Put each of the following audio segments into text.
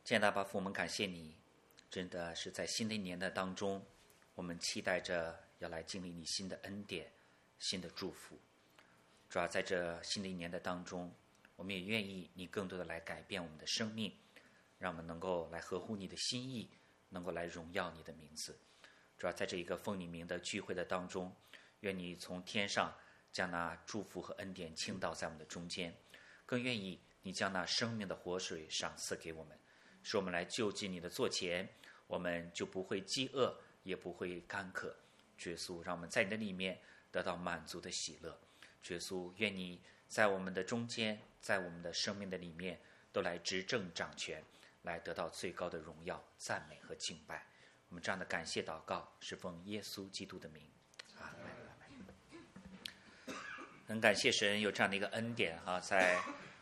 亲爱的阿爸父，我们感谢你，真的是在新的一年的当中，我们期待着要来经历你新的恩典、新的祝福。主要在这新的一年的当中，我们也愿意你更多的来改变我们的生命，让我们能够来合乎你的心意，能够来荣耀你的名字。主要在这一个奉你名的聚会的当中，愿你从天上将那祝福和恩典倾倒在我们的中间，更愿意你将那生命的活水赏赐给我们，使我们来就近你的座前，我们就不会饥饿，也不会干渴。耶稣，让我们在你的里面得到满足的喜乐。耶稣，愿你在我们的中间，在我们的生命的里面，都来执政掌权，来得到最高的荣耀、赞美和敬拜。我们这样的感谢祷告，是奉耶稣基督的名。阿们。很感谢神有这样的一个恩典在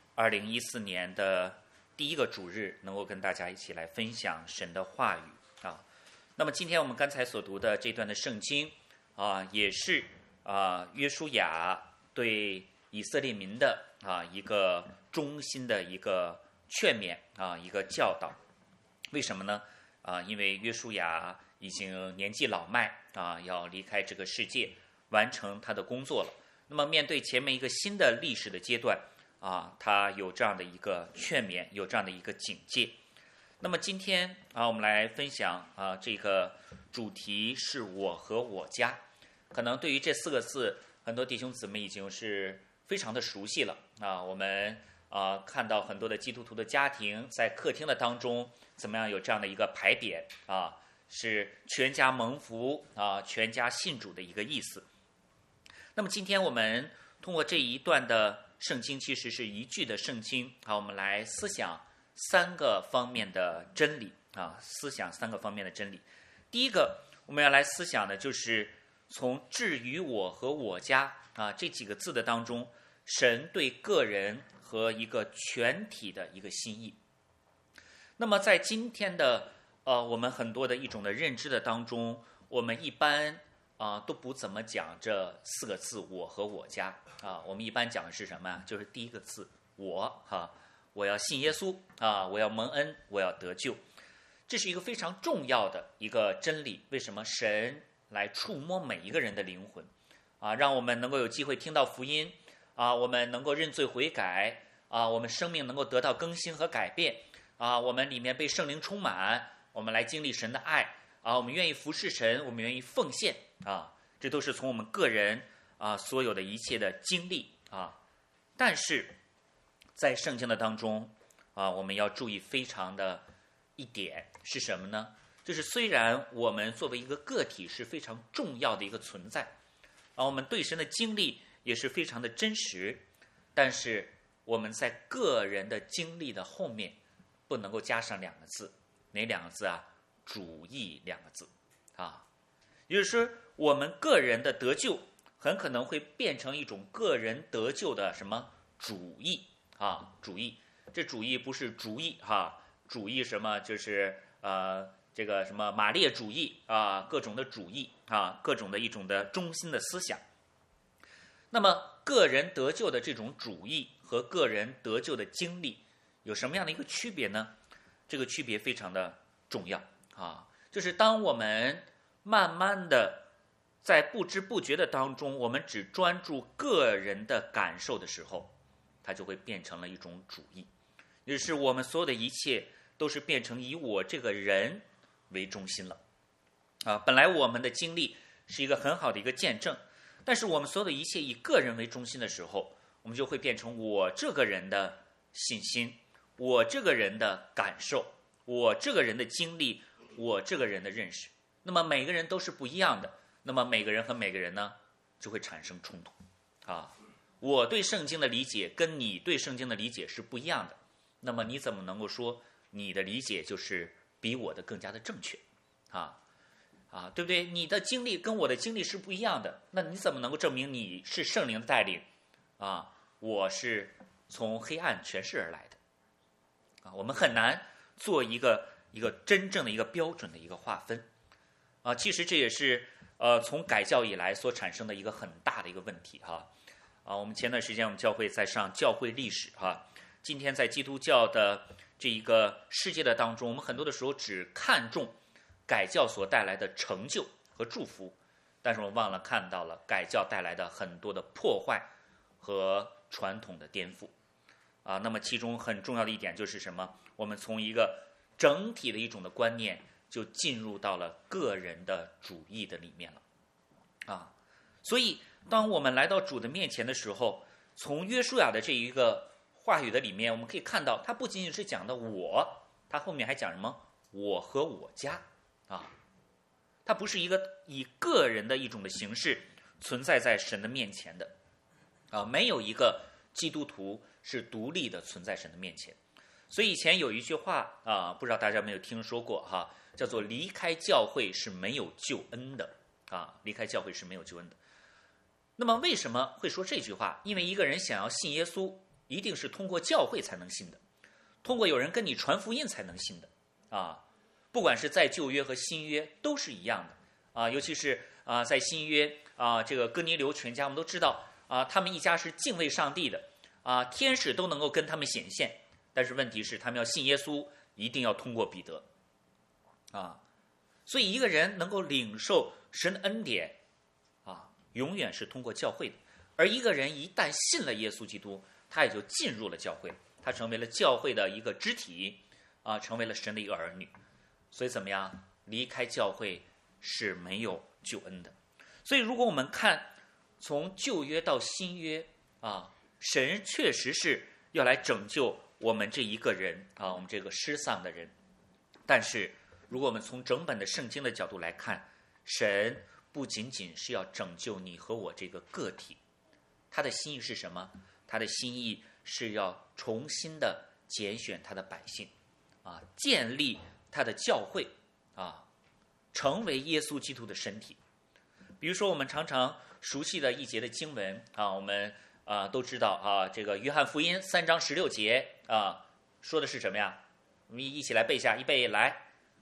2014年的第一个主日，能够跟大家一起来分享神的话语那么今天我们刚才所读的这段的圣经也是约书亚对以色列民的一个衷心的一个劝勉一个教导。为什么呢？因为约书亚已经年纪老迈要离开这个世界，完成他的工作了。那么面对前面一个新的历史的阶段他有这样的一个劝勉，有这样的一个警戒。那么今天我们来分享这个主题是我和我家。可能对于这4个字，很多弟兄姊妹已经是非常的熟悉了我们看到很多的基督徒的家庭在客厅的当中怎么样有这样的一个牌匾是全家蒙福全家信主的一个意思。那么今天我们通过这一段的圣经，其实是一句的圣经我们来思想3个方面的真理思想3个方面的真理。第一个我们要来思想的就是从至于我和我家这几个字的当中，神对个人和一个全体的一个心意。那么在今天的我们很多的一种的认知的当中，我们一般都不怎么讲这4个字我和我家我们一般讲的是什么就是第一个字我我要信耶稣我要蒙恩，我要得救。这是一个非常重要的一个真理。为什么？神来触摸每一个人的灵魂让我们能够有机会听到福音我们能够认罪悔改我们生命能够得到更新和改变我们里面被圣灵充满，我们来经历神的爱我们愿意服侍神，我们愿意奉献这都是从我们个人所有的一切的经历但是在圣经的当中我们要注意非常的一点是什么呢？就是虽然我们作为一个个体是非常重要的一个存在我们对神的经历也是非常的真实，但是我们在个人的经历的后面不能够加上2个字。哪2个字主义2个字也就是说我们个人的得救很可能会变成一种个人得救的什么主义主义。这主义不是主义主义什么就是这个什么马列主义各种的主义各种的一种的中心的思想。那么个人得救的这种主义和个人得救的经历有什么样的一个区别呢？这个区别非常的重要就是当我们慢慢的在不知不觉的当中，我们只专注个人的感受的时候，它就会变成了一种主义，也就是我们所有的一切都是变成以我这个人为中心了本来我们的经历是一个很好的一个见证，但是我们所有的一切以个人为中心的时候，我们就会变成我这个人的信心，我这个人的感受，我这个人的经历，我这个人的认识。那么每个人都是不一样的，那么每个人和每个人呢就会产生冲突我对圣经的理解跟你对圣经的理解是不一样的，那么你怎么能够说你的理解就是比我的更加的正确对不对？你的经历跟我的经历是不一样的，那你怎么能够证明你是圣灵的带领我是从黑暗权势而来的我们很难做一个真正的一个标准的一个划分其实这也是从改教以来所产生的一个很大的一个问题我们前段时间我们教会在上教会历史今天在基督教的这一个世界的当中，我们很多的时候只看重改教所带来的成就和祝福，但是我们忘了看到了改教带来的很多的破坏和传统的颠覆啊。那么其中很重要的一点就是什么？我们从一个整体的一种的观念，就进入到了个人的主义的里面了啊。所以当我们来到主的面前的时候，从约书亚的这一个话语的里面，我们可以看到，他不仅仅是讲的我，他后面还讲什么？我和我家啊，他不是一个以个人的一种的形式存在在神的面前的啊，没有一个基督徒是独立的存在神的面前。所以以前有一句话啊，不知道大家有没有听说过哈，叫做离开教会是没有救恩的啊，离开教会是没有救恩的。那么为什么会说这句话？因为一个人想要信耶稣，一定是通过教会才能信的，通过有人跟你传福音才能信的啊。不管是在旧约和新约都是一样的啊，尤其是在新约啊，这个哥尼流全家我们都知道啊，他们一家是敬畏上帝的啊，天使都能够跟他们显现，但是问题是他们要信耶稣，一定要通过彼得啊。所以一个人能够领受神的恩典啊，永远是通过教会的。而一个人一旦信了耶稣基督，他也就进入了教会，他成为了教会的一个肢体啊，成为了神的一个儿女。所以怎么样？离开教会是没有救恩的。所以如果我们看从旧约到新约啊，神确实是要来拯救我们这一个人啊，我们这个失丧的人。但是如果我们从整本的圣经的角度来看，神不仅仅是要拯救你和我这个个体，他的心意是什么？他的心意是要重新的拣选他的百姓啊，建立他的教会啊，成为耶稣基督的身体。比如说我们常常熟悉的一节的经文啊，我们都知道啊，这个约翰福音3章16节啊，说的是什么呀？我们一起来背一下，预备来。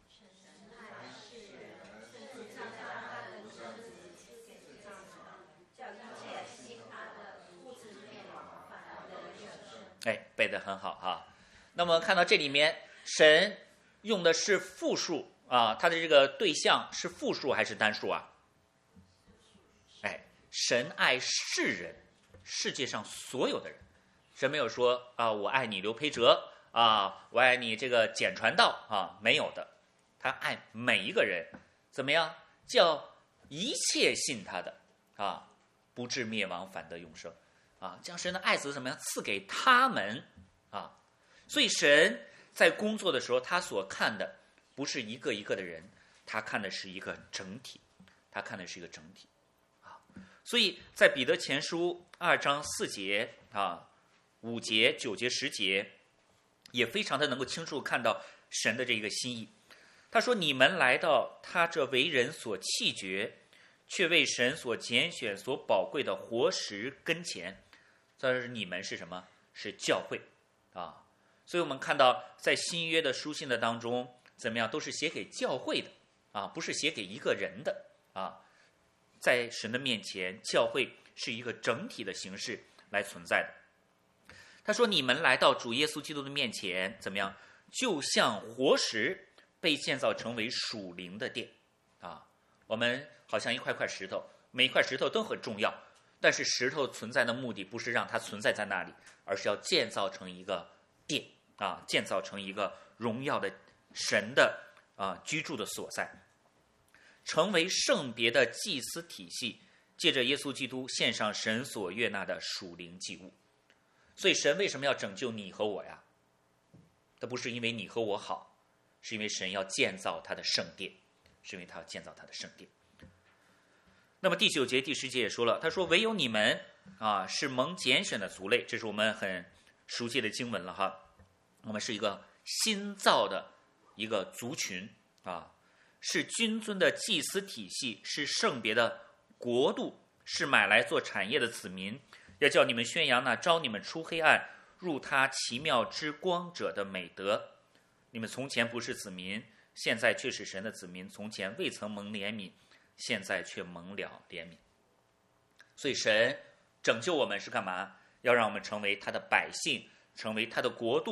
哎，背得很好哈。那么看到这里面，神用的是复数啊，他的这个对象是复数还是单数啊？哎，神爱世人，世界上所有的人，神没有说啊，我爱你刘培哲啊，我爱你这个简传道啊，没有的，他爱每一个人，怎么样？叫一切信他的啊，不至灭亡，反得永生。啊，将神的爱子怎么样赐给他们啊？所以神在工作的时候，他所看的不是一个一个的人，他看的是一个整体，他看的是一个整体啊。所以在彼得前书2章4节啊、5节、9节、10节，也非常的能够清楚看到神的这个心意。他说：“你们来到他这为人所弃绝，却为神所拣选、所宝贵的活石跟前。”所以你们是什么？是教会啊！所以我们看到在新约的书信的当中，怎么样都是写给教会的啊，不是写给一个人的啊。在神的面前，教会是一个整体的形式来存在的。他说：“你们来到主耶稣基督的面前，怎么样？就像活石被建造成为属灵的殿啊。我们好像一块块石头，每一块石头都很重要。”但是石头存在的目的不是让它存在在那里，而是要建造成一个殿啊，建造成一个荣耀的神的居住的所在，成为圣别的祭司体系，借着耶稣基督献上神所悦纳的属灵祭物。所以神为什么要拯救你和我呀？它不是因为你和我好，是因为神要建造他的圣殿，是因为他要建造他的圣殿。那么第9节、第10节也说了，他说：“唯有你们啊，是蒙拣选的族类。”这是我们很熟悉的经文了哈。我们是一个新造的一个族群啊，是君尊的祭司体系，是圣别的国度，是买来做产业的子民。要叫你们宣扬那招你们出黑暗入他奇妙之光者的美德。你们从前不是子民，现在却是神的子民；从前未曾蒙怜悯，现在却蒙了怜悯。所以神拯救我们是干嘛？要让我们成为他的百姓，成为他的国度，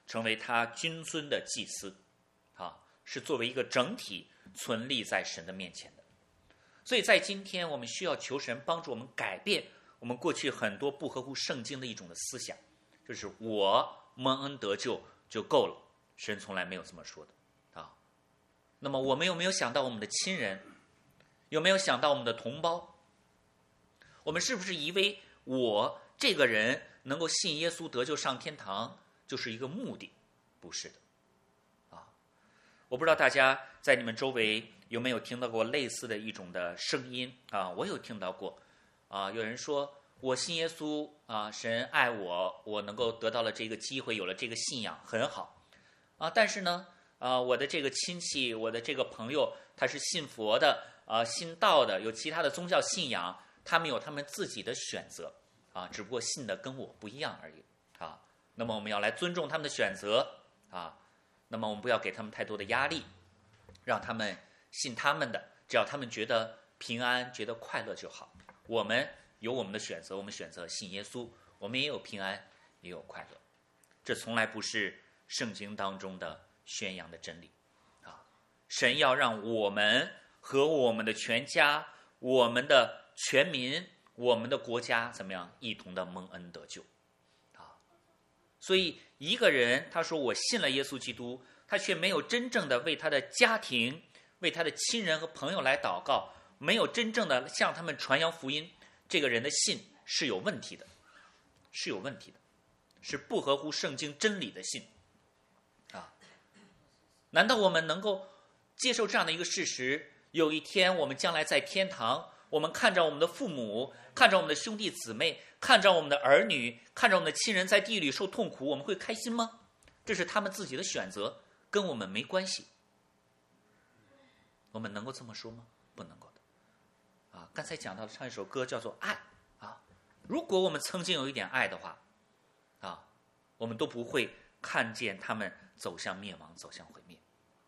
成为他君尊的祭司，是作为一个整体存立在神的面前的。所以在今天，我们需要求神帮助我们改变我们过去很多不合乎圣经的一种的思想，就是我蒙恩得救就够了，神从来没有这么说的那么我们有没有想到我们的亲人？有没有想到我们的同胞？我们是不是以为我这个人能够信耶稣得救上天堂就是一个目的？不是的我不知道大家在你们周围有没有听到过类似的一种的声音我有听到过有人说我信耶稣神爱我，我能够得到了这个机会，有了这个信仰很好但是呢我的这个亲戚，我的这个朋友，他是信佛的信道的，有其他的宗教信仰，他们有他们自己的选择只不过信的跟我不一样而已那么我们要来尊重他们的选择那么我们不要给他们太多的压力，让他们信他们的，只要他们觉得平安，觉得快乐就好。我们有我们的选择，我们选择信耶稣，我们也有平安，也有快乐。这从来不是圣经当中的宣扬的真理神要让我们和我们的全家，我们的全民，我们的国家怎么样一同的蒙恩得救所以一个人他说我信了耶稣基督，他却没有真正的为他的家庭，为他的亲人和朋友来祷告，没有真正的向他们传扬福音，这个人的信是有问题的，是有问题的，是不合乎圣经真理的信难道我们能够接受这样的一个事实，有一天我们将来在天堂，我们看着我们的父母，看着我们的兄弟姊妹，看着我们的儿女，看着我们的亲人在地狱里受痛苦，我们会开心吗？这是他们自己的选择，跟我们没关系。我们能够这么说吗？不能够的刚才讲到唱一首歌叫做爱如果我们曾经有一点爱的话我们都不会看见他们走向灭亡，走向毁灭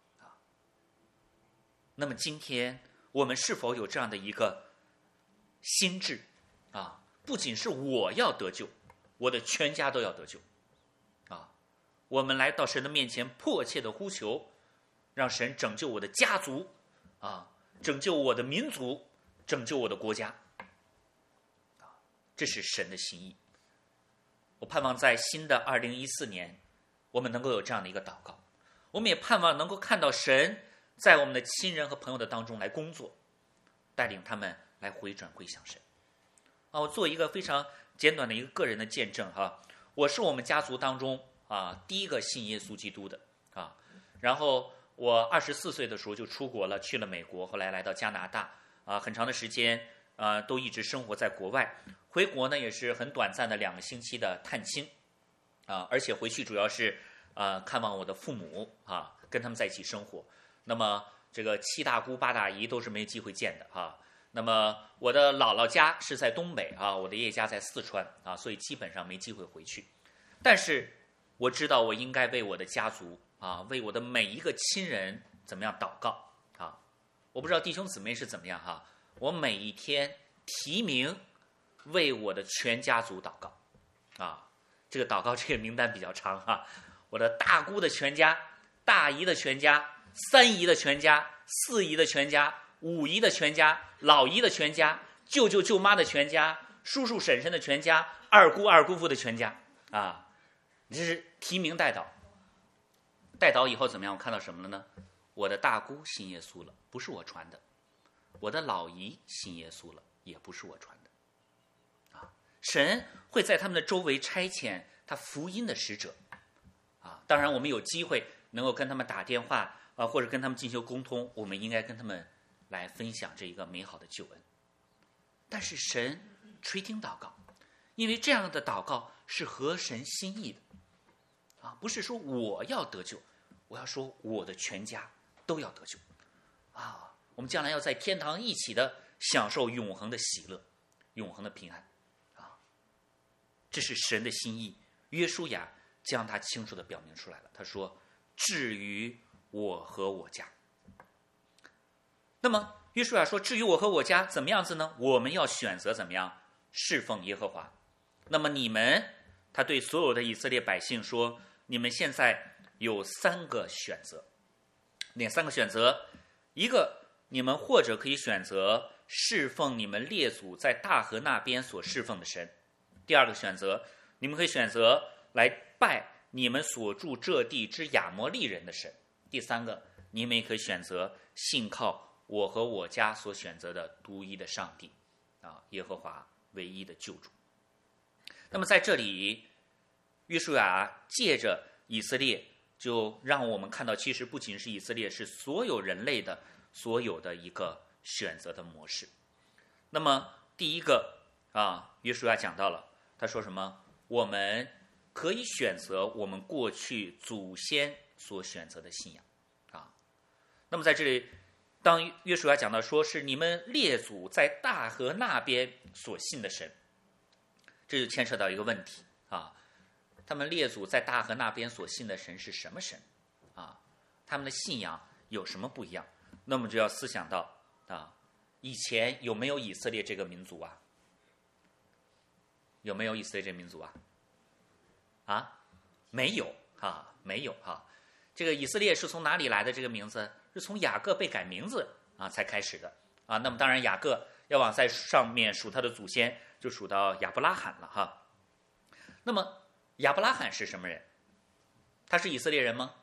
那么今天我们是否有这样的一个心智不仅是我要得救，我的全家都要得救我们来到神的面前迫切的呼求，让神拯救我的家族拯救我的民族，拯救我的国家这是神的心意。我盼望在新的2014年我们能够有这样的一个祷告，我们也盼望能够看到神在我们的亲人和朋友的当中来工作，带领他们来回转归向神我做一个非常简短的一个个人的见证我是我们家族当中第一个信耶稣基督的然后我24岁的时候就出国了，去了美国，后来来到加拿大很长的时间都一直生活在国外。回国呢也是很短暂的2个星期的探亲而且回去主要是看望我的父母跟他们在一起生活。那么这个7大姑8大姨都是没机会见的那么我的姥姥家是在东北我的爷爷家在四川所以基本上没机会回去。但是我知道我应该为我的家族为我的每一个亲人怎么样祷告我不知道弟兄姊妹是怎么样我每一天提名为我的全家族祷告这个祷告这个名单比较长我的大姑的全家，大姨的全家，3姨的全家，4姨的全家，5姨的全家，老姨的全家，舅舅舅妈的全家，叔叔婶婶的全家，二姑二姑父的全家这是提名代祷。代祷以后怎么样？我看到什么了呢？我的大姑信耶稣了，不是我传的；我的老姨信耶稣了，也不是我传的。神会在他们的周围差遣他福音的使者当然我们有机会能够跟他们打电话或者跟他们进行沟通，我们应该跟他们来分享这一个美好的救恩。但是神垂听祷告，因为这样的祷告是合神心意的不是说我要得救，我要说我的全家都要得救我们将来要在天堂一起的享受永恒的喜乐，永恒的平安这是神的心意。约书亚将他清楚的表明出来了，他说至于我和我家。那么约书亚说至于我和我家怎么样子呢？我们要选择怎么样侍奉耶和华。那么你们，他对所有的以色列百姓说你们现在有3个选择。哪3个选择？一个，你们或者可以选择侍奉你们列祖在大河那边所侍奉的神。第2个选择，你们可以选择来拜你们所住这地之亚摩利人的神。第3个，你们也可以选择信靠我和我家所选择的独一的上帝，耶和华唯一的救主。那么在这里，约书亚借着以色列，就让我们看到，其实不仅是以色列，是所有人类的所有的一个选择的模式。那么第一个约书亚讲到了，他说什么？我们可以选择我们过去祖先所选择的信仰那么在这里，当约书亚讲到说是你们列祖在大河那边所信的神，这就牵扯到一个问题他们列祖在大河那边所信的神是什么神他们的信仰有什么不一样？那么就要思想到以前有没有以色列这个民族有没有以色列这个民族没有没有这个以色列是从哪里来的？这个名字是从雅各被改名字才开始的那么当然雅各要往在上面数他的祖先，就数到亚伯拉罕了那么亚伯拉罕是什么人？他是以色列人吗？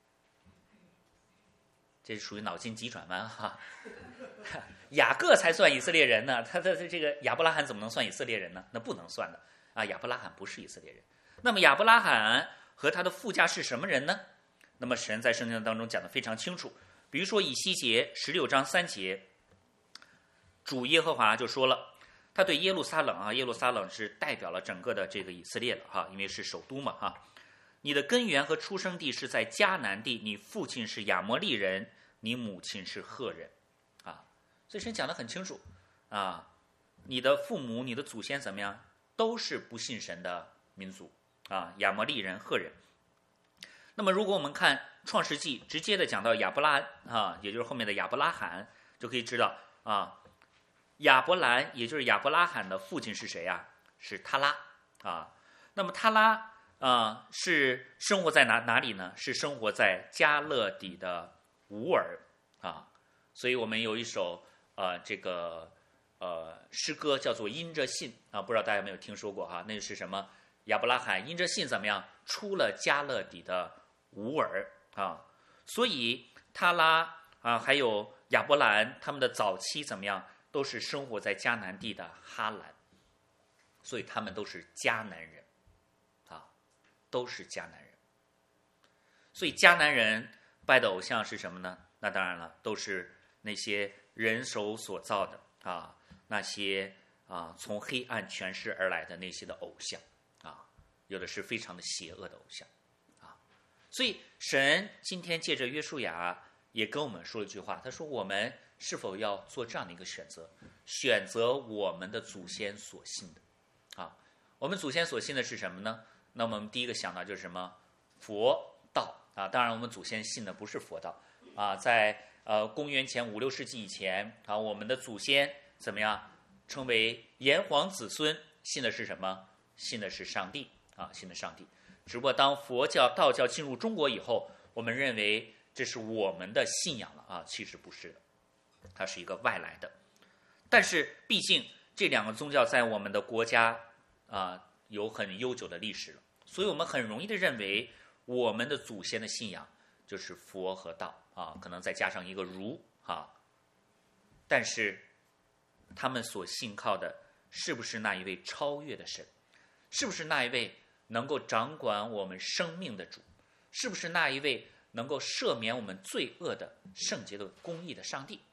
这属于脑筋急转弯雅各才算以色列人呢，他的这个亚伯拉罕怎么能算以色列人呢？那不能算的亚伯拉罕不是以色列人。那么亚伯拉罕和他的父家是什么人呢？那么神在圣经当中讲得非常清楚，比如说以西结16章3节，主耶和华就说了，他对耶路撒冷耶路撒冷是代表了整个的这个以色列了因为是首都嘛你的根源和出生地是在迦南地，你父亲是亚摩利人，你母亲是赫人所以神讲得很清楚你的父母你的祖先怎么样，都是不信神的民族亚摩利人赫人。那么如果我们看创世纪直接的讲到亚伯拉也就是后面的亚伯拉罕，就可以知道亚伯兰也就是亚伯拉罕的父亲是谁是他拉那么他拉是生活在哪里呢？是生活在加勒底的乌尔所以我们有一首这个诗歌叫做因着信不知道大家有没有听说过那是什么？亚伯拉罕因着信怎么样出了加勒底的乌尔所以他拉还有亚伯兰他们的早期怎么样，都是生活在迦南地的哈兰，所以他们都是迦南人都是迦南人。所以迦南人拜的偶像是什么呢？那当然了，都是那些人手所造的那些从黑暗权势而来的那些的偶像有的是非常的邪恶的偶像所以神今天借着约书亚也跟我们说了一句话，他说我们是否要做这样的一个选择，选择我们的祖先所信的我们祖先所信的是什么呢？那么我们第一个想到就是什么？佛道当然我们祖先信的不是佛道在公元前5、6世纪以前我们的祖先怎么样称为炎黄子孙，信的是什么？信的是上帝信的上帝。只不过当佛教道教进入中国以后，我们认为这是我们的信仰了其实不是的，它是一个外来的。但是毕竟这2个宗教在我们的国家有很悠久的历史了，所以我们很容易的认为我们的祖先的信仰就是佛和道可能再加上一个儒但是他们所信靠的是不是那一位超越的神？是不是那一位能够掌管我们生命的主？是不是那一位能够赦免我们罪恶的圣洁的公义的上帝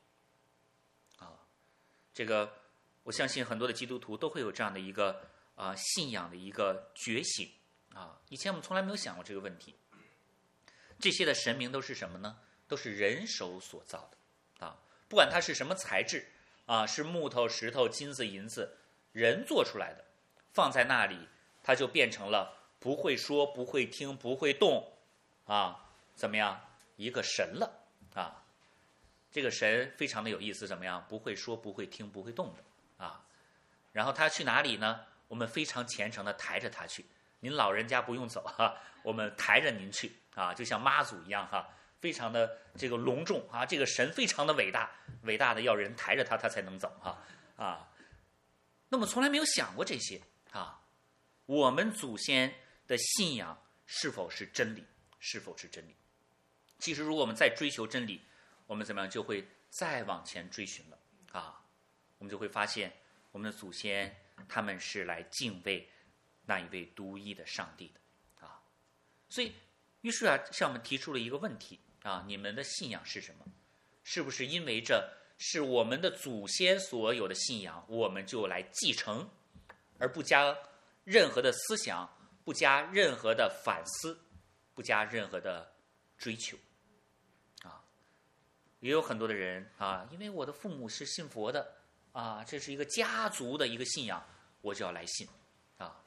这个我相信很多的基督徒都会有这样的一个信仰的一个觉醒以前我们从来没有想过这个问题。这些的神明都是什么呢？都是人手所造的不管它是什么材质是木头、石头、金子、银子，人做出来的，放在那里它就变成了不会说、不会听、不会动怎么样一个神了这个神非常的有意思，怎么样不会说、不会听、不会动的然后他去哪里呢？我们非常虔诚的抬着他去， 您老人家不用走哈，我们抬着您去啊，就像妈祖一样哈，非常的这个隆重啊，这个神非常的伟大，伟大的要人抬着他才能走哈啊。那么从来没有想过这些啊，我们祖先的信仰是否是真理？是否是真理？其实如果我们再追求真理，我们怎么样就会再往前追寻了啊，我们就会发现我们的祖先他们是来敬畏那一位独一的上帝的啊。所以于是向我们提出了一个问题啊，你们的信仰是什么？是不是因为这是我们的祖先所有的信仰，我们就来继承，而不加任何的思想，不加任何的反思，不加任何的追求啊？也有很多的人啊，因为我的父母是信佛的啊，这是一个家族的一个信仰，我就要来信啊。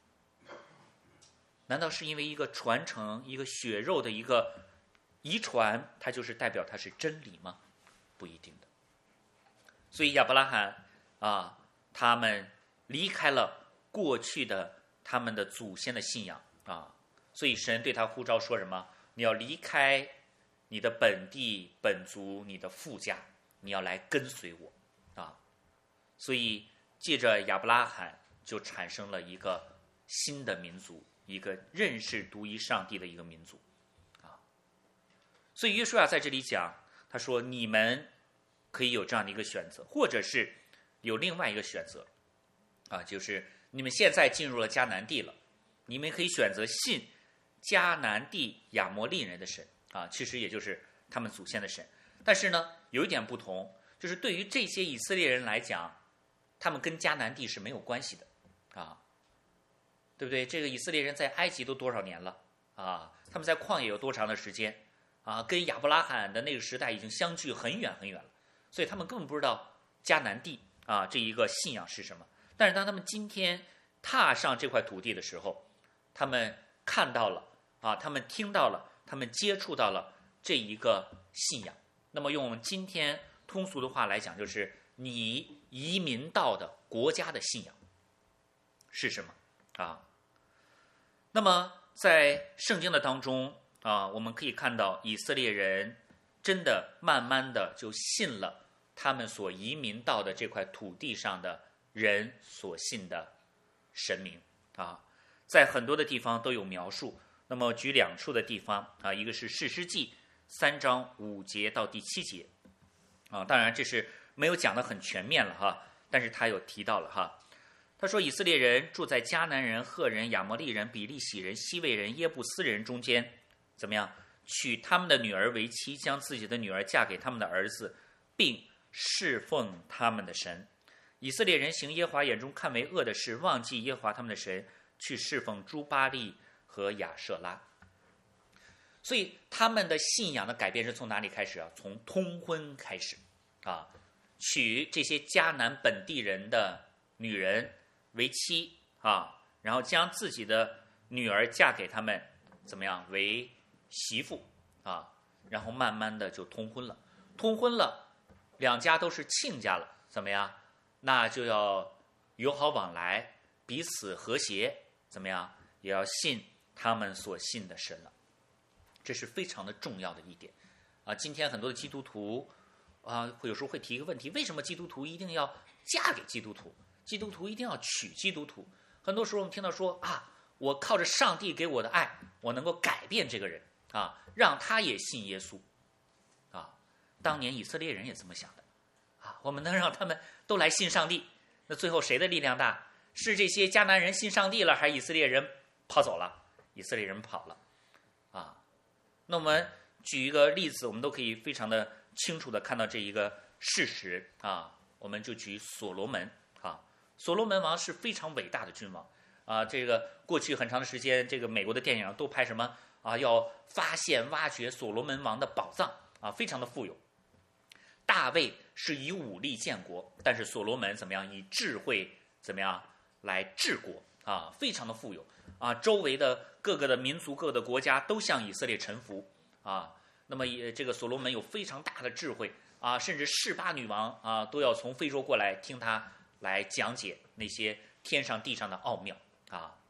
难道是因为一个传承，一个血肉的一个遗传，它就是代表它是真理吗？不一定的。所以亚伯拉罕啊，他们离开了过去的他们的祖先的信仰啊，所以神对他呼召说什么？你要离开你的本地本族，你的父家，你要来跟随我啊。所以借着亚伯拉罕就产生了一个新的民族，一个认识独一上帝的一个民族啊。所以约书亚在这里讲，他说你们可以有这样的一个选择，或者是有另外一个选择啊，就是你们现在进入了迦南地了，你们可以选择信迦南地亚摩利人的神啊，其实也就是他们祖先的神。但是呢，有一点不同，就是对于这些以色列人来讲，他们跟迦南地是没有关系的啊，对不对？这个以色列人在埃及都多少年了啊？他们在旷野有多长的时间啊？跟亚伯拉罕的那个时代已经相距很远很远了，所以他们根本不知道迦南地啊这一个信仰是什么。但是当他们今天踏上这块土地的时候，他们看到了啊，他们听到了，他们接触到了这一个信仰。那么用我们今天通俗的话来讲，就是你移民到的国家的信仰是什么啊？那么在圣经的当中啊，我们可以看到以色列人真的慢慢的就信了他们所移民到的这块土地上的人所信的神明啊，在很多的地方都有描述。那么举两处的地方啊，一个是士师记3章5节到第7节啊，当然这是没有讲得很全面了哈，但是他有提到了哈。他说以色列人住在迦南人、赫人、亚摩利人、比利洗人、西魏人、耶布斯人中间，怎么样？娶他们的女儿为妻，将自己的女儿嫁给他们的儿子，并侍奉他们的神。以色列人行耶和华眼中看为恶的事，忘记耶和华他们的神，去侍奉诸巴力和亚舍拉。所以他们的信仰的改变是从哪里开始啊？从通婚开始啊，娶这些迦南本地人的女人为妻啊，然后将自己的女儿嫁给他们，怎么样？为媳妇啊，然后慢慢的就通婚了。通婚了，两家都是亲家了，怎么样？那就要友好往来，彼此和谐，怎么样？也要信他们所信的神了。这是非常的重要的一点啊！今天很多的基督徒啊，有时候会提一个问题：为什么基督徒一定要嫁给基督徒？基督徒一定要娶基督徒？很多时候我们听到说啊，我靠着上帝给我的爱，我能够改变这个人啊，让他也信耶稣啊。当年以色列人也这么想的啊，我们能让他们都来信上帝，那最后谁的力量大？是这些迦南人信上帝了，还是以色列人跑走了？以色列人跑了啊。那我们举一个例子，我们都可以非常的清楚的看到这一个事实啊。我们就举所罗门啊，所罗门王是非常伟大的君王啊。这个过去很长的时间，这个美国的电影都拍什么啊？要发现挖掘所罗门王的宝藏啊，非常的富有。大卫是以武力建国，但是所罗门怎么样？以智慧怎么样来治国啊？非常的富有啊，周围的各个的民族、各个的国家都向以色列臣服啊。那么这个所罗门有非常大的智慧啊，甚至示巴女王啊都要从非洲过来听他来讲解那些天上地上的奥妙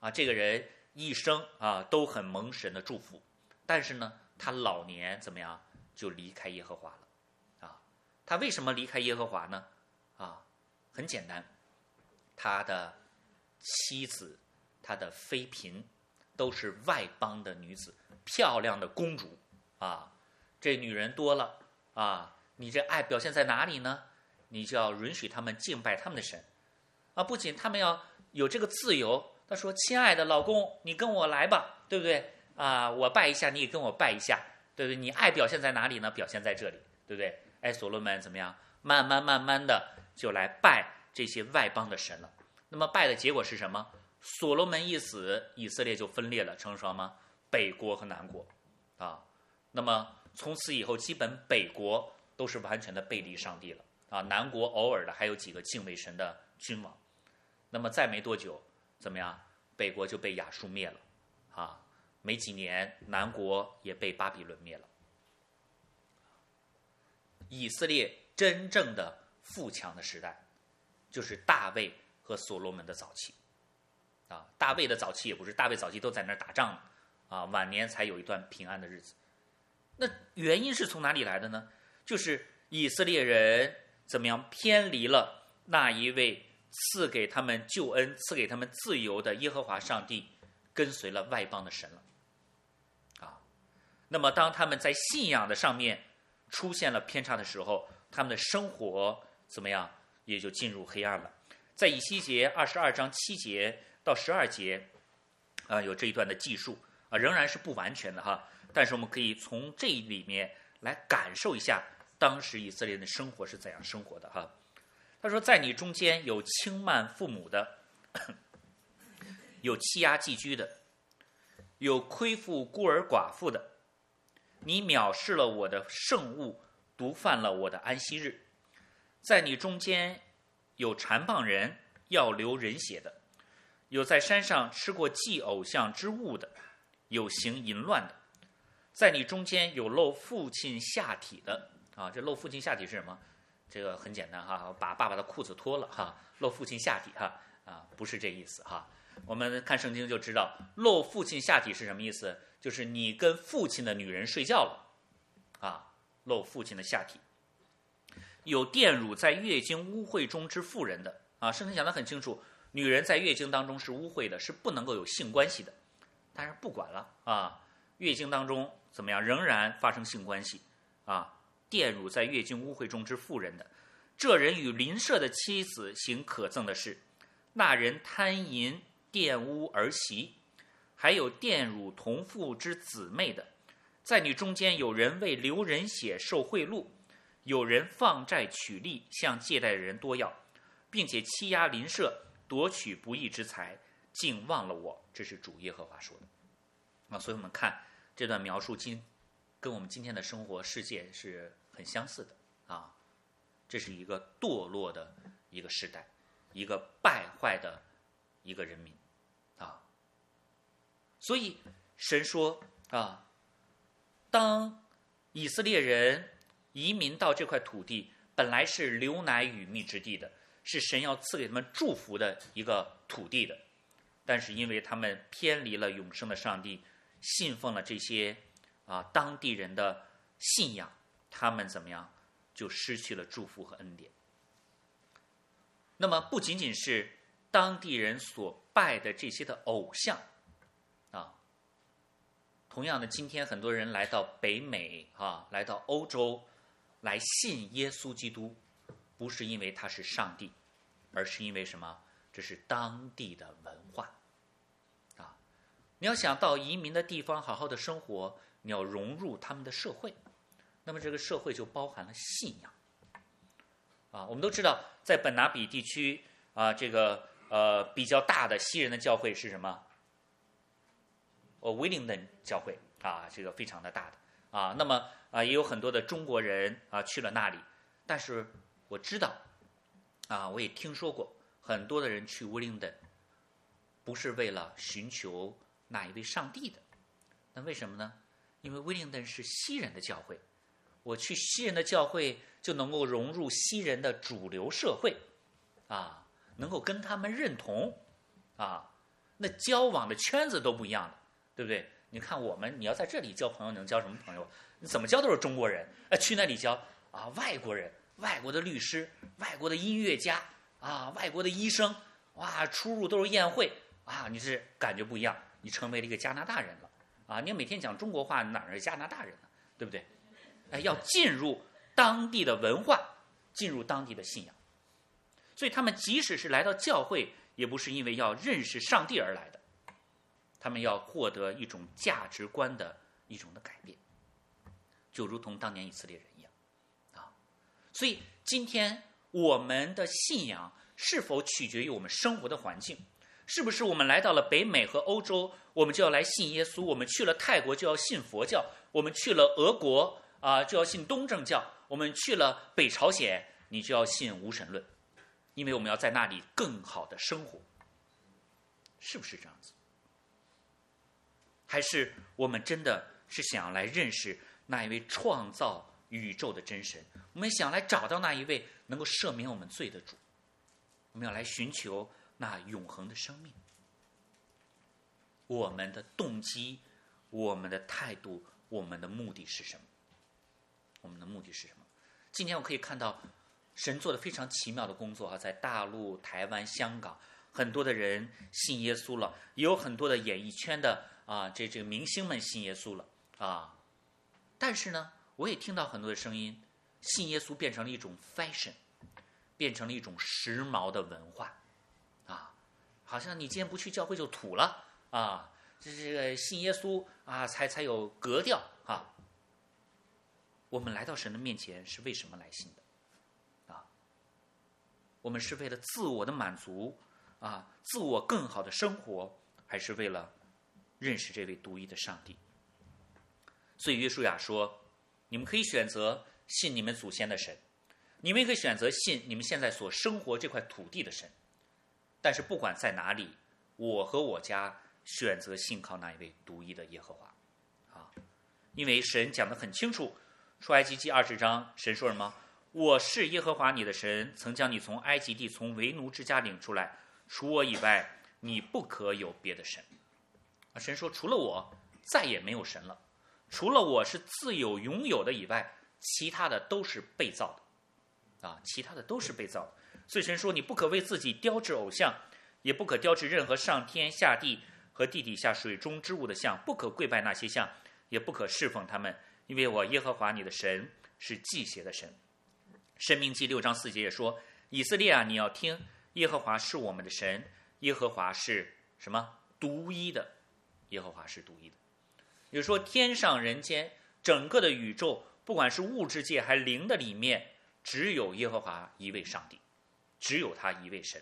这个人一生都很蒙神的祝福，但是呢，他老年怎么样就离开耶和华了他为什么离开耶和华呢？很简单，他的妻子，他的妃嫔都是外邦的女子，漂亮的公主这女人多了你这爱表现在哪里呢？你就要允许他们敬拜他们的神不仅他们要有这个自由，他说亲爱的老公，你跟我来吧，对不对我拜一下，你也跟我拜一下，对不对？你爱表现在哪里呢？表现在这里，对不对？所罗门怎么样？慢慢的就来拜这些外邦的神了。那么拜的结果是什么？所罗门一死，以色列就分裂了，成什么？北国和南国那么从此以后，基本北国都是完全的背离上帝了南国偶尔的还有几个敬畏神的君王。那么再没多久，怎么样？北国就被亚述灭了没几年，南国也被巴比伦灭了。以色列真正的富强的时代，就是大卫和所罗门的早期大卫的早期也不是，大卫早期都在那儿打仗晚年才有一段平安的日子。那原因是从哪里来的呢？就是以色列人怎么样偏离了那一位赐给他们救恩、赐给他们自由的耶和华上帝，跟随了外邦的神了那么当他们在信仰的上面出现了偏差的时候，他们的生活怎么样？也就进入黑暗了。在以西结22章7节到12节有这一段的记述仍然是不完全的但是我们可以从这里面来感受一下当时以色列人的生活是怎样生活的他说，在你中间有轻慢父母的，有欺压寄居的，有亏负孤儿寡妇的，你藐视了我的圣物，毒犯了我的安息日。在你中间有缠棒人，要流人血的，有在山上吃过祭偶像之物的，有行淫乱的。在你中间有露父亲下体的这露父亲下体是什么？这个很简单把爸爸的裤子脱了露父亲下体不是这意思我们看圣经就知道，露父亲下体是什么意思？就是你跟父亲的女人睡觉了露父亲的下体。有玷辱在月经污秽中之妇人的圣经讲得很清楚，女人在月经当中是污秽的，是不能够有性关系的。但是不管了月经当中怎么样，仍然发生性关系玷辱在月经污秽中之妇人的，这人与邻舍的妻子行可憎的事，那人贪淫玷污儿媳，还有玷辱同父之姊妹的。在你中间有人为流人血受贿赂，有人放债取利，向借贷人多要，并且欺压邻舍，夺取不义之财，竟忘了我。这是主耶和华说的所以我们看这段描述跟我们今天的生活世界是很相似的这是一个堕落的一个时代，一个败坏的一个人民所以神说当以色列人移民到这块土地，本来是流奶与蜜之地的，是神要赐给他们祝福的一个土地的，但是因为他们偏离了永生的上帝，信奉了这些当地人的信仰，他们怎么样就失去了祝福和恩典。那么不仅仅是当地人所拜的这些的偶像同样的，今天很多人来到北美来到欧洲来信耶稣基督，不是因为他是上帝，而是因为什么？这是当地的文化你要想到移民的地方好好的生活，你要融入他们的社会，那么这个社会就包含了信仰我们都知道，在本拿比地区这个比较大的西人的教会是什么？威灵顿教会这个非常的大的那么也有很多的中国人去了那里，但是我知道我也听说过很多的人去威灵顿不是为了寻求那一位上帝的。那为什么呢？因为威灵顿是西人的教会，我去西人的教会就能够融入西人的主流社会能够跟他们认同那那交往的圈子都不一样的，对不对？你看你要在这里交朋友，能交什么朋友？你怎么交都是中国人，去那里交外国人，外国的律师，外国的音乐家外国的医生，出入都是宴会你是感觉不一样，你成为了一个加拿大人了你每天讲中国话，哪是加拿大人呢？对不对？要进入当地的文化，进入当地的信仰。所以他们即使是来到教会，也不是因为要认识上帝而来的，他们要获得一种价值观的一种的改变，就如同当年以色列人一样所以今天我们的信仰是否取决于我们生活的环境？是不是我们来到了北美和欧洲，我们就要来信耶稣？我们去了泰国就要信佛教，我们去了俄国就要信东正教，我们去了北朝鲜，你就要信无神论，因为我们要在那里更好的生活，是不是这样子？还是我们真的是想要来认识那一位创造宇宙的真神？我们想来找到那一位能够赦免我们罪的主，我们要来寻求那永恒的生命。我们的动机，我们的态度，我们的目的是什么？我们的目的是什么？今天我可以看到神做的非常奇妙的工作在大陆、台湾、香港，很多的人信耶稣了，也有很多的演艺圈的这个明星们信耶稣了但是呢，我也听到很多的声音，信耶稣变成了一种 fashion， 变成了一种时髦的文化好像你今天不去教会就土了这个信耶稣才有格调我们来到神的面前是为什么来信的我们是为了自我的满足自我更好的生活，还是为了认识这位独一的上帝？所以约书亚说，你们可以选择信你们祖先的神，你们也可以选择信你们现在所生活这块土地的神，但是不管在哪里，我和我家选择信靠那一位独一的耶和华因为神讲得很清楚，出埃及记20章，神说什么？我是耶和华你的神，曾将你从埃及地从为奴之家领出来，除我以外，你不可有别的神神说，除了我再也没有神了，除了我是自有永有的以外，其他的都是被造的其他的都是被造的。所以神说，你不可为自己雕制偶像，也不可雕制任何上天下地和地底下水中之物的像，不可跪拜那些像，也不可侍奉他们，因为我耶和华你的神是忌邪的神。申命记6章4节也说，以色列你要听，耶和华是我们的神，耶和华是什么？独一的，耶和华是独一的。也就是说，天上人间整个的宇宙，不管是物质界还是灵的里面，只有耶和华一位上帝，只有他一位神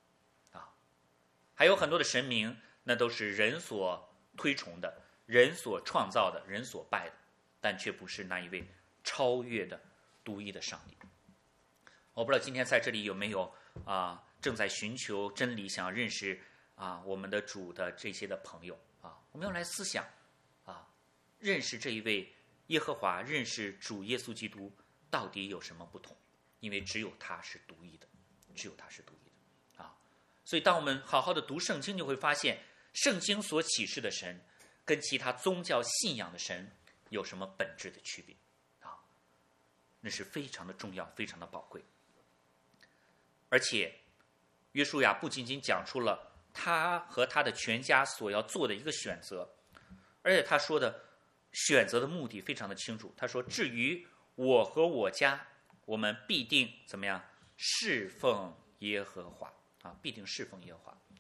还有很多的神明，那都是人所推崇的，人所创造的，人所拜的，但却不是那一位超越的独一的上帝。我不知道今天在这里有没有正在寻求真理，想要认识我们的主的这些的朋友我们要来思想认识这一位耶和华，认识主耶稣基督到底有什么不同？因为只有他是独一的，只有他是独一的所以当我们好好的读圣经，就会发现圣经所启示的神跟其他宗教信仰的神有什么本质的区别那是非常的重要，非常的宝贵。而且约书亚不仅仅讲出了他和他的全家所要做的一个选择，而且他说的选择的目的非常的清楚。他说，至于我和我家，我们必定怎么样？侍奉耶和华必定侍奉耶和华。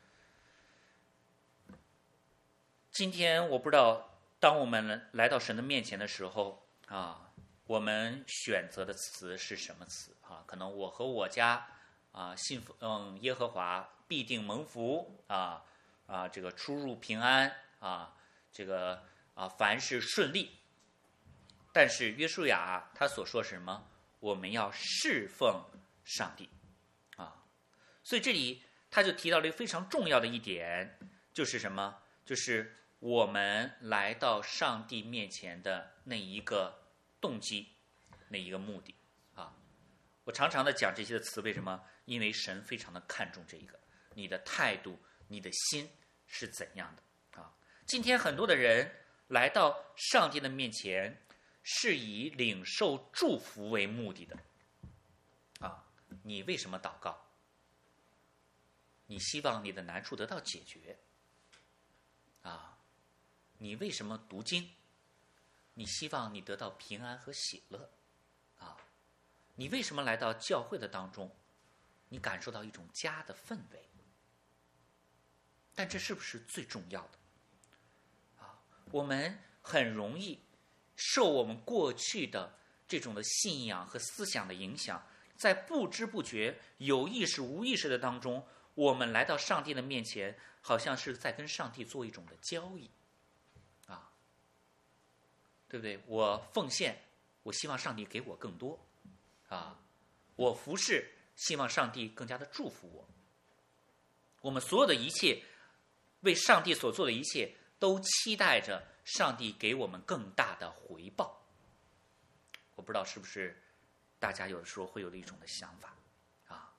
今天我不知道，当我们来到神的面前的时候我们选择的词是什么词可能我和我家信奉耶和华，必定蒙福这个出入平安这个凡事顺利。但是约书亚他所说是什么？我们要侍奉上帝所以这里他就提到了一个非常重要的一点，就是什么？就是我们来到上帝面前的那一个动机，那一个目的我常常的讲这些的词，为什么？因为神非常的看重这一个，你的态度，你的心是怎样的啊？今天很多的人来到上帝的面前，是以领受祝福为目的的啊。你为什么祷告？你希望你的难处得到解决啊？你为什么读经？你希望你得到平安和喜乐啊？你为什么来到教会的当中？你感受到一种家的氛围。但这是不是最重要的啊？我们很容易受我们过去的这种的信仰和思想的影响，在不知不觉、有意识无意识的当中，我们来到上帝的面前，好像是在跟上帝做一种的交易啊，对不对？我奉献，我希望上帝给我更多啊，我服侍，希望上帝更加的祝福我。我们所有的一切，为上帝所做的一切，都期待着上帝给我们更大的回报。我不知道是不是大家有的时候会有的一种的想法啊。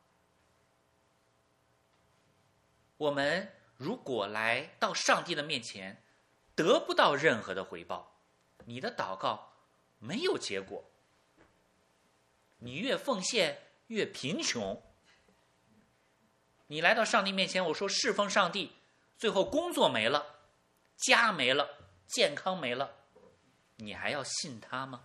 我们如果来到上帝的面前，得不到任何的回报，你的祷告没有结果，你越奉献越贫穷。你来到上帝面前，我说侍奉上帝，最后工作没了，家没了，健康没了，你还要信他吗？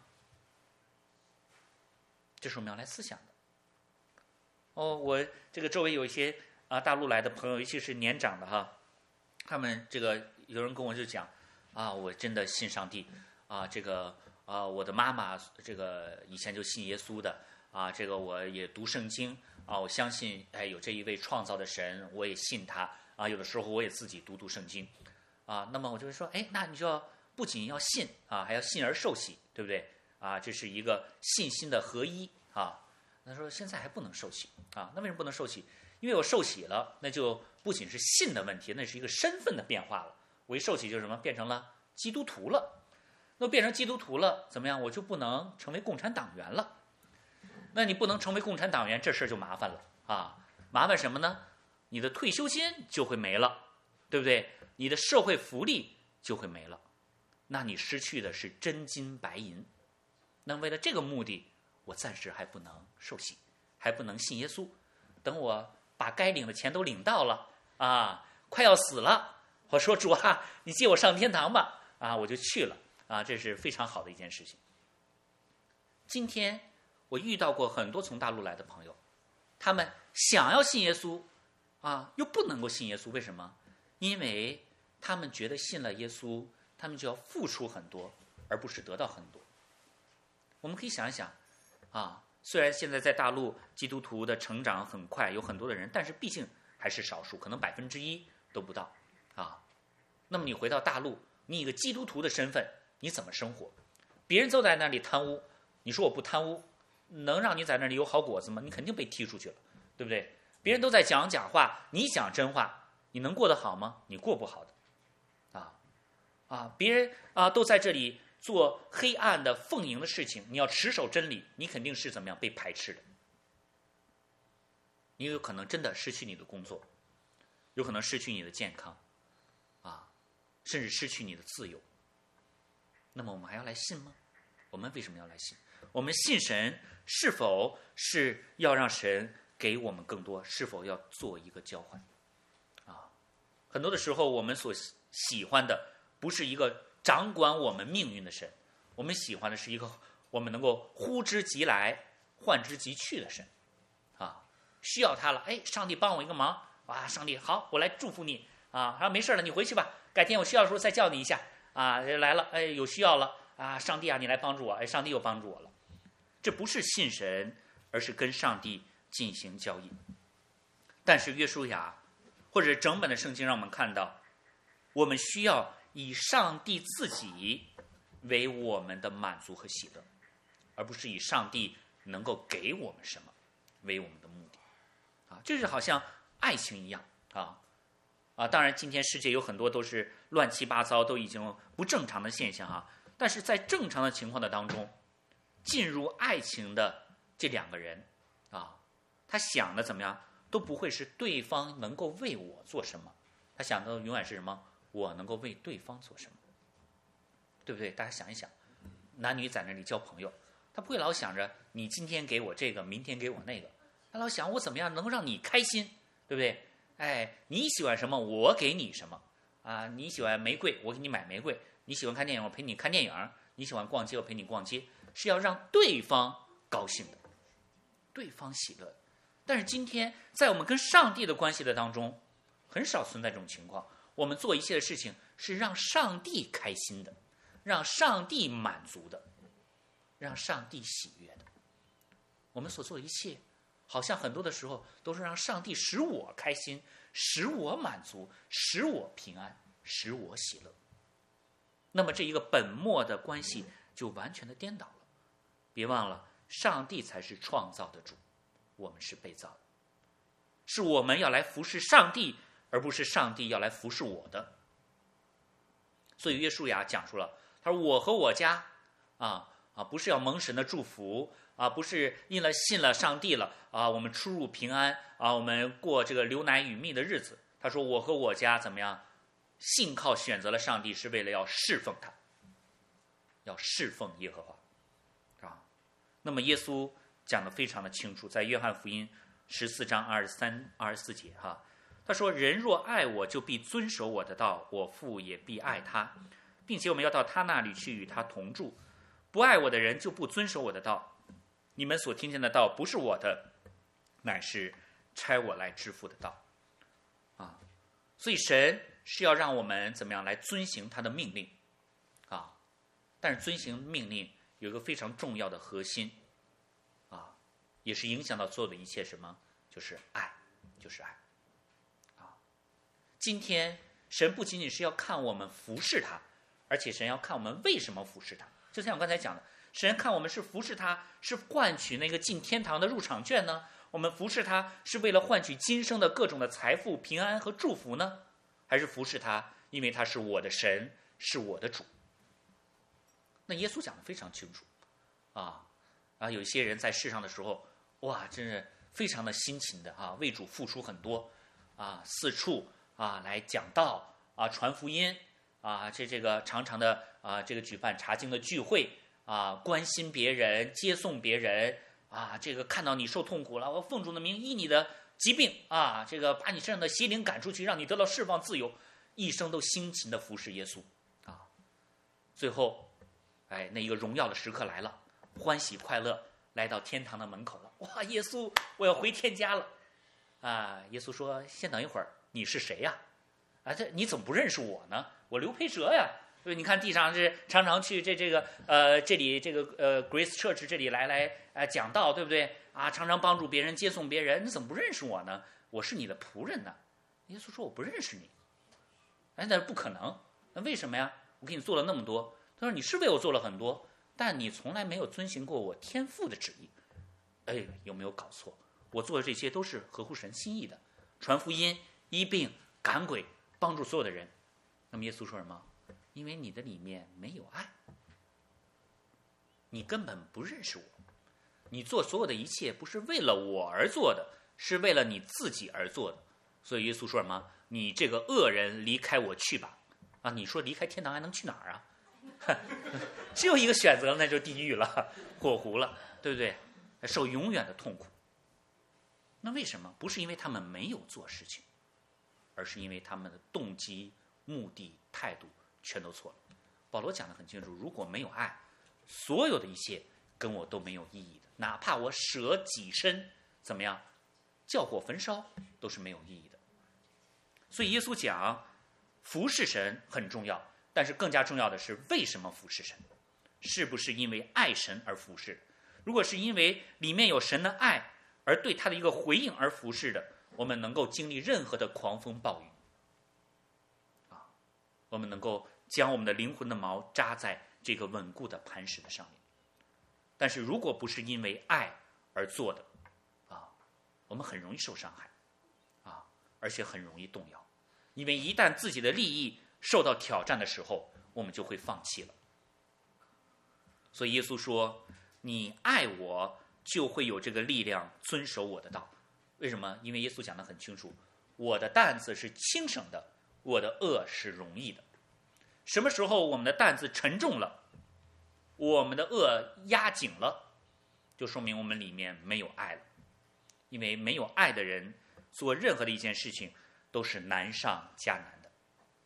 这是我们要来思想的。我这个周围有一些大陆来的朋友，尤其是年长的哈，他们这个有人跟我就讲我真的信上帝这个我的妈妈这个以前就信耶稣的这个我也读圣经我相信有这一位创造的神，我也信他有的时候我也自己读圣经那么我就会说那你就要不仅要信还要信而受洗，对不对这是一个信心的合一他说现在还不能受洗那为什么不能受洗？因为我受洗了，那就不仅是信的问题，那是一个身份的变化了。我一受洗就是什么？变成了基督徒了。那变成基督徒了，怎么样？我就不能成为共产党员了。那你不能成为共产党员，这事儿就麻烦了麻烦什么呢？你的退休金就会没了，对不对？你的社会福利就会没了，那你失去的是真金白银。那为了这个目的，我暂时还不能受洗，还不能信耶稣。等我把该领的钱都领到了快要死了，我说主你接我上天堂吧我就去了这是非常好的一件事情。今天我遇到过很多从大陆来的朋友，他们想要信耶稣又不能够信耶稣，为什么？因为他们觉得信了耶稣，他们就要付出很多，而不是得到很多。我们可以想一想虽然现在在大陆基督徒的成长很快，有很多的人，但是毕竟还是少数，可能1%都不到那么你回到大陆，你以一个基督徒的身份，你怎么生活？别人都在那里贪污，你说我不贪污，能让你在那里有好果子吗？你肯定被踢出去了，对不对？别人都在讲假话，你讲真话，你能过得好吗？你过不好的别人都在这里做黑暗的奉迎的事情，你要持守真理，你肯定是怎么样被排斥的。你有可能真的失去你的工作，有可能失去你的健康甚至失去你的自由。那么我们还要来信吗？我们为什么要来信？我们信神是否是要让神给我们更多？是否要做一个交换很多的时候我们所喜欢的不是一个掌管我们命运的神，我们喜欢的是一个我们能够呼之即来唤之即去的神需要他了上帝帮我一个忙上帝好，我来祝福你没事了，你回去吧，改天有需要的时候再叫你一下来了有需要了上帝你来帮助我上帝又帮助我了。这不是信神，而是跟上帝进行交易。但是约书亚或者整本的圣经让我们看到，我们需要以上帝自己为我们的满足和喜乐，而不是以上帝能够给我们什么为我们的目的这是好像爱情一样当然今天世界有很多都是乱七八糟，都已经不正常的现象但是在正常的情况的当中，进入爱情的这两个人他想的怎么样都不会是对方能够为我做什么， 他想的永远是什么？我能够为对方做什么，对不对？大家想一想，男女在那里交朋友，他不会老想着你今天给我这个，明天给我那个，他老想我怎么样能让你开心，对不对？你喜欢什么，我给你什么啊？你喜欢玫瑰，我给你买玫瑰；你喜欢看电影，我陪你看电影；你喜欢逛街，我陪你逛街，是要让对方高兴的，对方喜乐的。但是今天在我们跟上帝的关系的当中，很少存在这种情况。我们做一切的事情是让上帝开心的，让上帝满足的，让上帝喜悦的。我们所做的一切，好像很多的时候都是让上帝使我开心，使我满足，使我平安，使我喜乐。那么这一个本末的关系就完全的颠倒了。别忘了，上帝才是创造的主，我们是被造的，是我们要来服侍上帝，而不是上帝要来服侍我的。所以约书亚讲述了，他说我和我家不是要蒙神的祝福不是信了上帝了我们出入平安我们过这个流奶与蜜的日子。他说我和我家怎么样？信靠选择了上帝，是为了要侍奉他，要侍奉耶和华那么耶稣讲得非常的清楚，在约翰福音14章23、24节他说人若爱我，就必遵守我的道，我父也必爱他，并且我们要到他那里去与他同住。不爱我的人就不遵守我的道。你们所听见的道不是我的，乃是差我来之父的道所以神是要让我们怎么样来遵行他的命令但是遵行命令有一个非常重要的核心也是影响到所有的一切，什么？就是爱，就是爱今天神不仅仅是要看我们服侍他，而且神要看我们为什么服侍他。就像我刚才讲的，神看我们是服侍他，是换取那个进天堂的入场券呢？我们服侍他是为了换取今生的各种的财富、平安和祝福呢？还是服侍他，因为他是我的神，是我的主？那耶稣讲得非常清楚有一些人在世上的时候，哇，真是非常的辛勤的为主付出很多四处来讲道传福音这个常常的这个举办查经的聚会关心别人，接送别人这个看到你受痛苦了，我奉主的名医你的疾病这个把你身上的邪灵赶出去，让你得到释放自由，一生都辛勤的服侍耶稣最后那一个荣耀的时刻来了，欢喜快乐来到天堂的门口了。哇，耶稣，我要回天家了耶稣说先等一会儿，你是谁呀你怎么不认识我呢？我刘培哲呀，对，你看地上是常常去这里这个Grace Church 这里来讲道，对不对常常帮助别人，接送别人，你怎么不认识我呢？我是你的仆人呢。耶稣说我不认识你。那不可能，那为什么呀？我给你做了那么多。他说你是为我做了很多，但你从来没有遵行过我天父的旨意。有没有搞错？我做的这些都是合乎神心意的，传福音、医病、赶鬼，帮助所有的人。那么耶稣说什么？因为你的里面没有爱，你根本不认识我，你做所有的一切不是为了我而做的，是为了你自己而做的。所以耶稣说什么？你这个恶人，离开我去吧。你说离开天堂还能去哪儿只有一个选择，那就是地狱了，火湖了，对不对？受永远的痛苦。那为什么？不是因为他们没有做事情，而是因为他们的动机、目的、态度全都错了。保罗讲得很清楚，如果没有爱，所有的一切跟我都没有意义的，哪怕我舍己身怎么样，教火焚烧都是没有意义的。所以耶稣讲服侍神很重要，但是更加重要的是为什么服侍神？是不是因为爱神而服侍？如果是因为里面有神的爱而对他的一个回应而服侍的，我们能够经历任何的狂风暴雨我们能够将我们的灵魂的锚扎在这个稳固的磐石的上面。但是如果不是因为爱而做的我们很容易受伤害而且很容易动摇，因为一旦自己的利益受到挑战的时候，我们就会放弃了。所以耶稣说你爱我，就会有这个力量遵守我的道。为什么？因为耶稣讲得很清楚，我的担子是轻省的， 我的恶是容易的。什么时候我们的担子沉重了，我们的恶压紧了，就说明我们里面没有爱了。因为没有爱的人做任何的一件事情都是难上加难的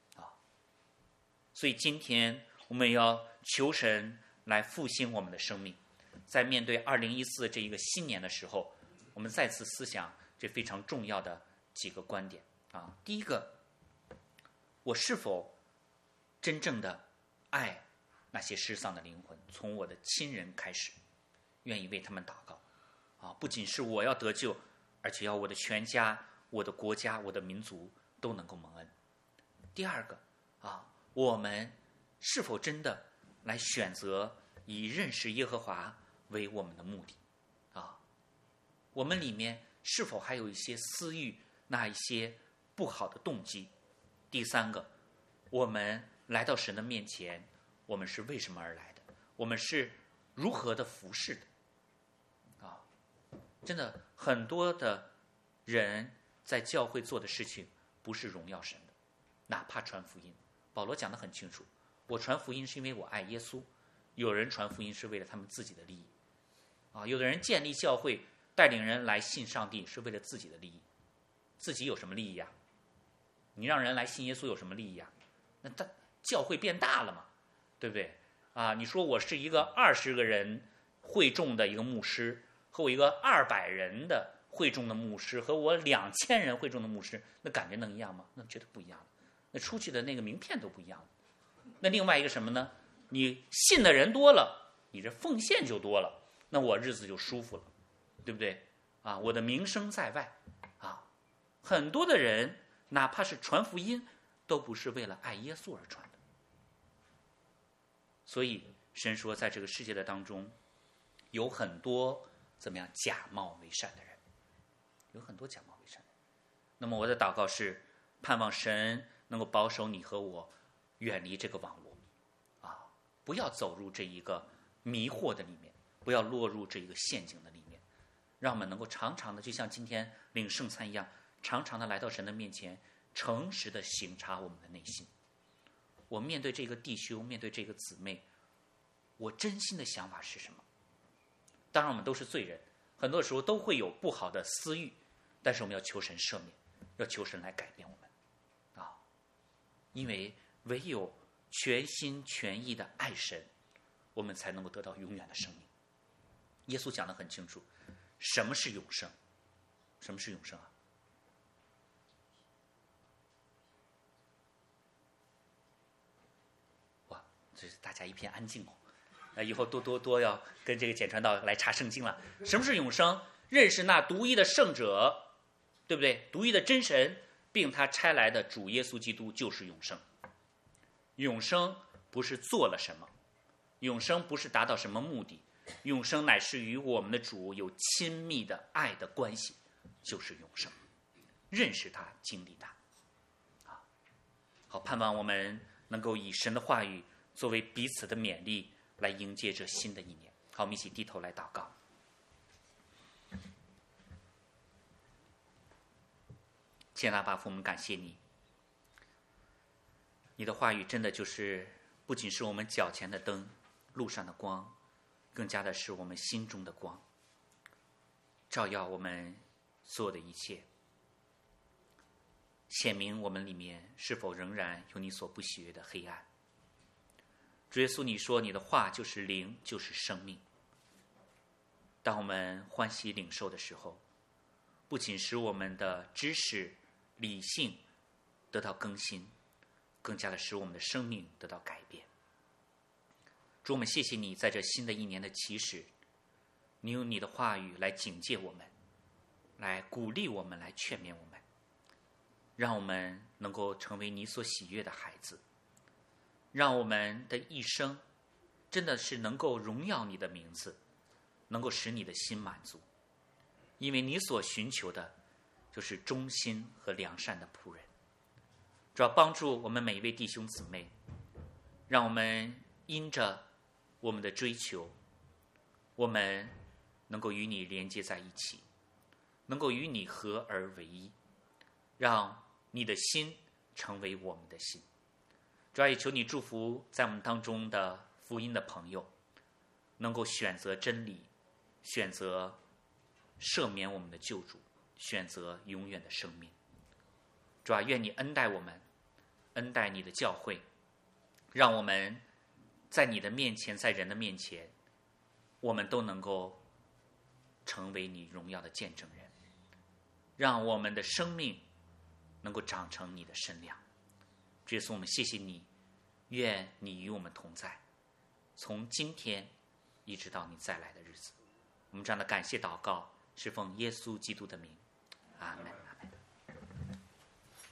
所以今天我们要求神来复兴我们的生命，在面对2014这一个新年的时候，我们再次思想这非常重要的几个观点第一个，我是否真正的爱那些失丧的灵魂，从我的亲人开始，愿意为他们祷告不仅是我要得救，而且要我的全家、我的国家、我的民族都能够蒙恩。第二个我们是否真的来选择以认识耶和华为我们的目的我们里面是否还有一些私欲，那一些不好的动机？第三个，我们来到神的面前，我们是为什么而来的？我们是如何的服侍的？真的很多的人在教会做的事情不是荣耀神的，哪怕传福音。保罗讲得很清楚，我传福音是因为我爱耶稣，有人传福音是为了他们自己的利益有的人建立教会带领人来信上帝是为了自己的利益，自己有什么利益呀？你让人来信耶稣有什么利益呀？那教会变大了嘛，对不对你说我是一个20个人会众的一个牧师，和我一个200人的会众的牧师，和我2000人会众的牧师，那感觉能一样吗？那绝对不一样的，那出去的那个名片都不一样。那另外一个什么呢？你信的人多了，你这奉献就多了，那我日子就舒服了，对不对我的名声在外很多的人哪怕是传福音都不是为了爱耶稣而传的。所以神说在这个世界的当中有很多怎么样假冒为善的人，有很多假冒为善的人。那么我的祷告是盼望神能够保守你和我远离这个网络不要走入这一个迷惑的里面，不要落入这一个陷阱的里面，让我们能够常常的就像今天领圣餐一样，常常的来到神的面前，诚实的省察我们的内心。我面对这个弟兄，面对这个姊妹，我真心的想法是什么？当然我们都是罪人，很多时候都会有不好的私欲，但是我们要求神赦免，要求神来改变我们因为唯有全心全意的爱神，我们才能够得到永远的生命。耶稣讲得很清楚，什么是永生？什么是永生哇，这是大家一片安静以后多要跟这个简传道来查圣经了。什么是永生？认识那独一的圣者，对不对？独一的真神，并他差来的主耶稣基督就是永生。永生不是做了什么，永生不是达到什么目的，永生乃是与我们的主有亲密的爱的关系，就是永生。认识他，经历他好，盼望我们能够以神的话语作为彼此的勉励，来迎接这新的一年。好，我们一起低头来祷告。亲爱的阿爸父，我们感谢你，你的话语真的就是不仅是我们脚前的灯，路上的光，更加的是我们心中的光，照耀我们所有的一切，显明我们里面是否仍然有你所不喜悦的黑暗。主耶稣，你说你的话就是灵，就是生命。当我们欢喜领受的时候，不仅使我们的知识理性得到更新，更加的使我们的生命得到改变。主，我们谢谢你在这新的一年的起始，你用你的话语来警戒我们，来鼓励我们，来劝勉我们，让我们能够成为你所喜悦的孩子，让我们的一生真的是能够荣耀你的名字，能够使你的心满足。因为你所寻求的就是忠心和良善的仆人。主要帮助我们每一位弟兄姊妹，让我们因着我们的追求，我们能够与你连接在一起，能够与你合而为一，让你的心成为我们的心。主要也求你祝福在我们当中的福音的朋友，能够选择真理，选择赦免我们的救主，选择永远的生命。主啊，愿你恩待我们，恩待你的教会，让我们在你的面前，在人的面前，我们都能够成为你荣耀的见证人，让我们的生命能够长成你的身量。主耶稣，我们谢谢你，愿你与我们同在，从今天一直到你再来的日子。我们这样的感谢祷告是奉耶稣基督的名，阿们。